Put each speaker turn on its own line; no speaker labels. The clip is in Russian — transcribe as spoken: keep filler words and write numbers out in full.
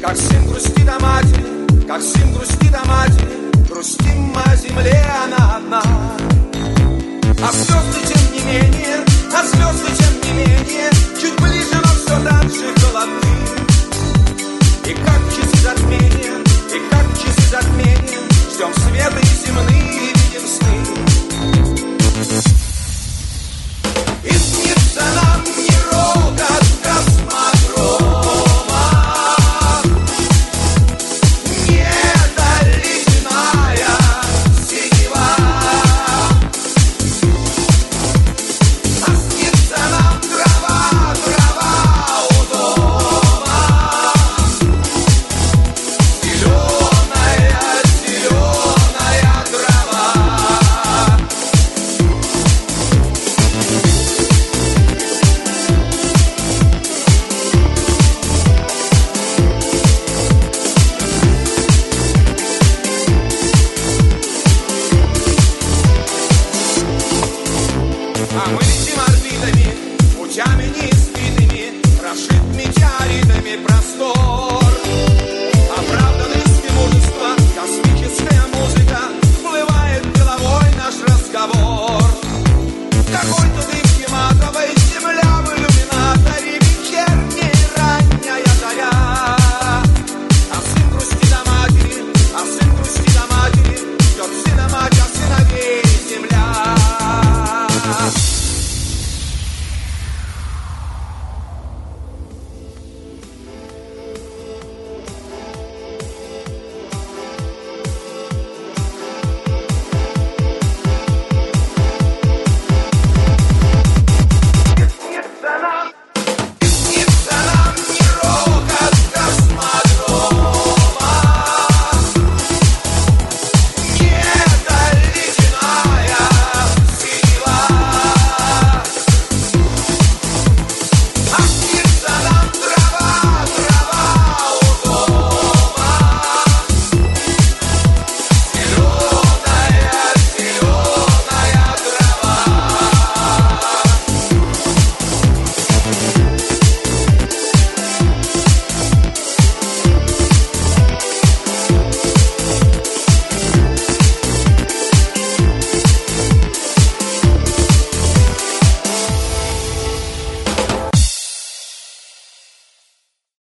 Как сын грустит о матери, как сын грустит о матери, грустим о земле, она одна. А звезды тем не менее, а звезды тем не менее, чуть ближе, но все так же холодны.